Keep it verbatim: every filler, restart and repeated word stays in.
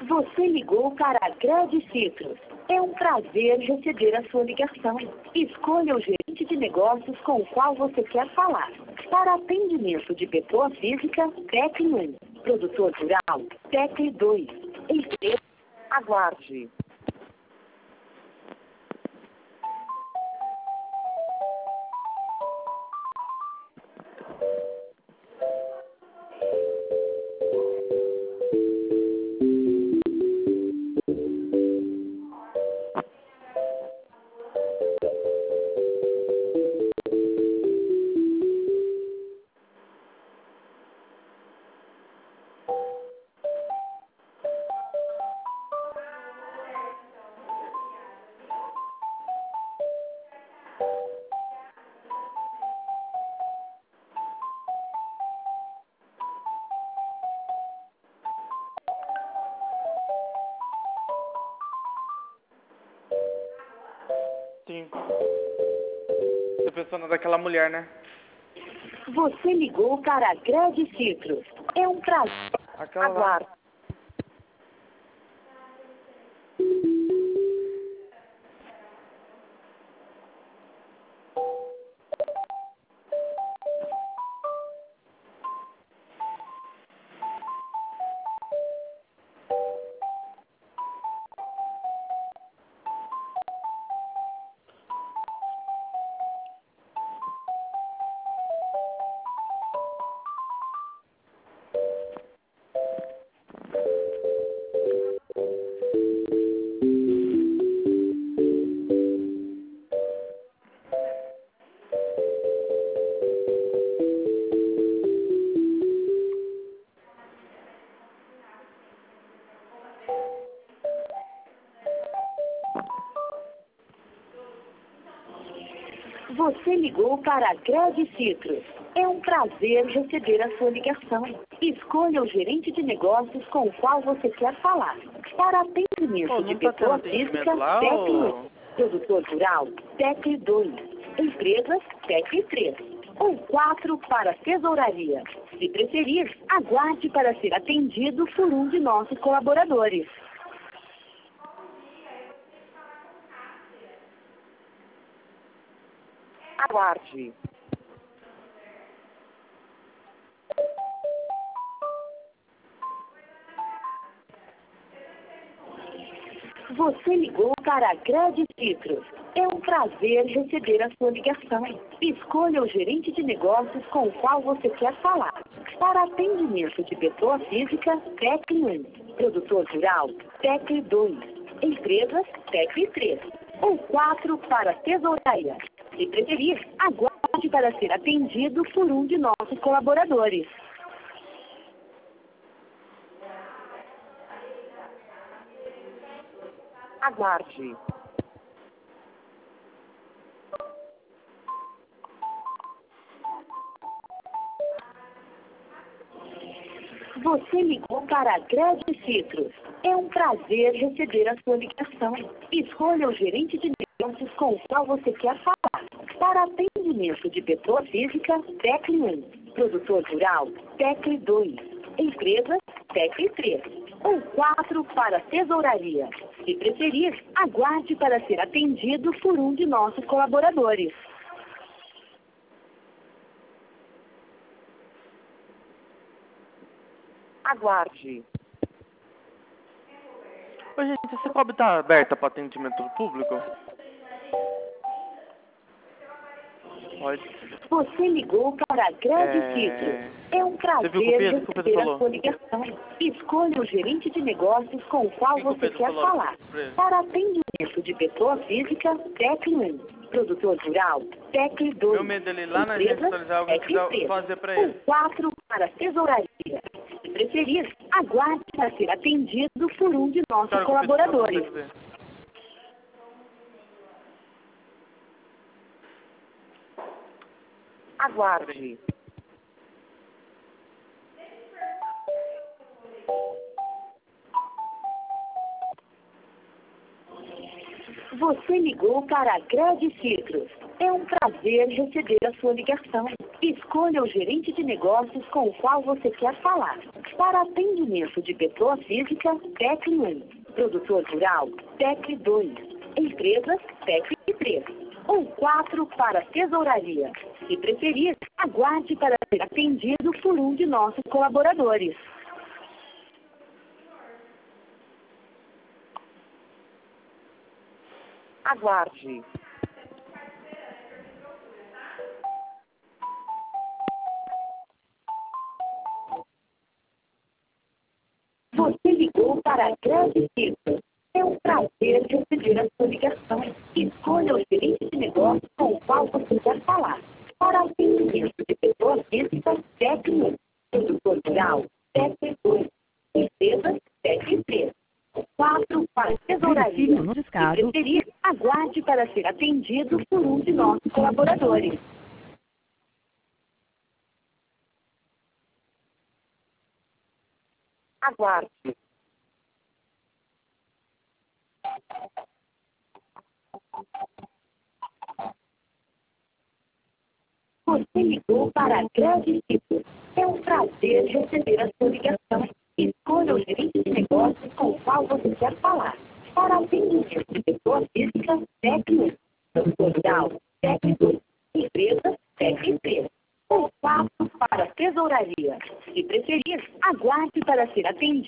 Você ligou para a Grade Citrus. É um prazer receber a sua ligação. Escolha o gerente de negócios com o qual você quer falar. Para atendimento de pessoa física, tecle um. Produtor rural, tecle dois. Empresa, aguarde. Sim. Tô pensando daquela mulher, né? Você ligou para a Grade Citrus. É um prazer. Aquela lá. Aguarde. Você ligou para a Grade Citrus. É um prazer receber a sua ligação. Escolha o gerente de negócios com o qual você quer falar. Para atendimento Pô, de não tá tendo pessoa atendimento física, lá, tecle um. ou... Produtor rural, tecle dois. Empresas, tecle três. Ou quatro para tesouraria. Se preferir, aguarde para ser atendido por um de nossos colaboradores. Aguarde. Você ligou para a Grade Citrus. É um prazer receber a sua ligação. Escolha o gerente de negócios com o qual você quer falar. Para atendimento de pessoa física, tecle um. Produtor rural, tecle dois. Empresas, tecle três. Ou quatro para tesouraria. Se preferir, aguarde para ser atendido por um de nossos colaboradores. Aguarde. Você ligou para a Grade Citrus. É um prazer receber a sua ligação. Escolha o gerente de negócios com o qual você quer falar. Para atendimento de pessoa física, tecle um. Produtor rural, tecle dois. Empresas, tecle três. Ou quatro para tesouraria. Se preferir, aguarde para ser atendido por um de nossos colaboradores. Aguarde. Ô, gente, essa cobre tá aberta para atendimento do público? Pode. Você ligou para a Grade É... Citrus. É um Você viu o que o prazer Pedro, que o Pedro receber a falou? sua ligação. Escolha o gerente de negócios com o qual O que que o você Pedro quer falou falar. pra ele? Para atendimento de pessoa física, tecle um. Produtor rural, tecle dois. Meu medo dele ir lá na agência Empresas, atualizar alguém tecle quiser três. fazer pra Ou ele. quatro para tesouraria. Se preferir, aguarde para ser atendido por um de nossos Claro que o Pedro falou, colaboradores. consegue ver. Aguarde. Você ligou para a Grade Citrus. É um prazer receber a sua ligação. Escolha o gerente de negócios com o qual você quer falar. Para atendimento de pessoa física, tecle um. Produtor rural, tecle dois. Empresas, tecle três. Ou quatro para tesouraria. Se preferir, aguarde para ser atendido por um de nossos colaboradores. Aguarde. Você ligou para a Grande Cifras. É um prazer receber a sua ligação. Escolha o gerente de negócio com o qual você quer falar. Para atendimento de pessoa física, tecle um. Produtor rural, tecle dois. Empresas, tecle três. quatro para tesouraria. Se preferir, aguarde para ser atendido por um de nossos colaboradores. Aguarde. Você ligou para a Grande Cifras. É um prazer receber a sua ligação. Escolha o gerente de negócios com o qual você quer falar. Para atendimento de pessoa física, tecle um. Produtor rural, tecle dois. Empresas, tecle três. Ou quatro para tesouraria. Se preferir, aguarde para ser atendido.